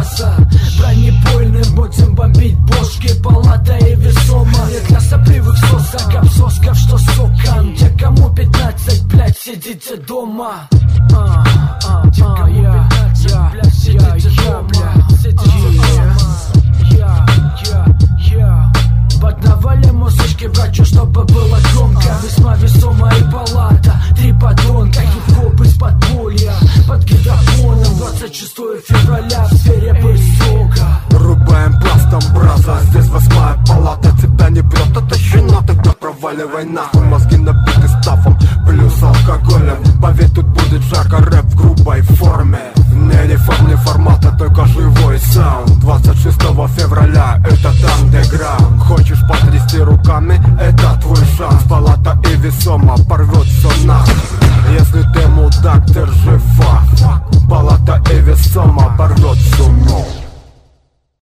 база. Бронебойным будем бомбить бошки, палата и весома. Нет, я сопливых сосок, обсосков, что соком. Те, кому 15, блять, сидите дома. Те, кому 15, блять, сидите дома. Подавали музычки братью, чтобы было громко. Весьма весомая палата, 3 подонка. Хип-хоп из подполья, под гидрофоном. 26 февраля в сфере высока. Рубаем пластом, браза, здесь 8-я палата. Тебя не прет, это щенок, тогда проваливай нахуй. Мозги набиты стафом, плюс алкоголем. Поверь, тут будет жарко, рэп в грубой форме. Не реформный формат, а только живой саунд. 26 февраля, это андеграунд. Хочешь потрясти руками, это твой шанс. Палата и весома,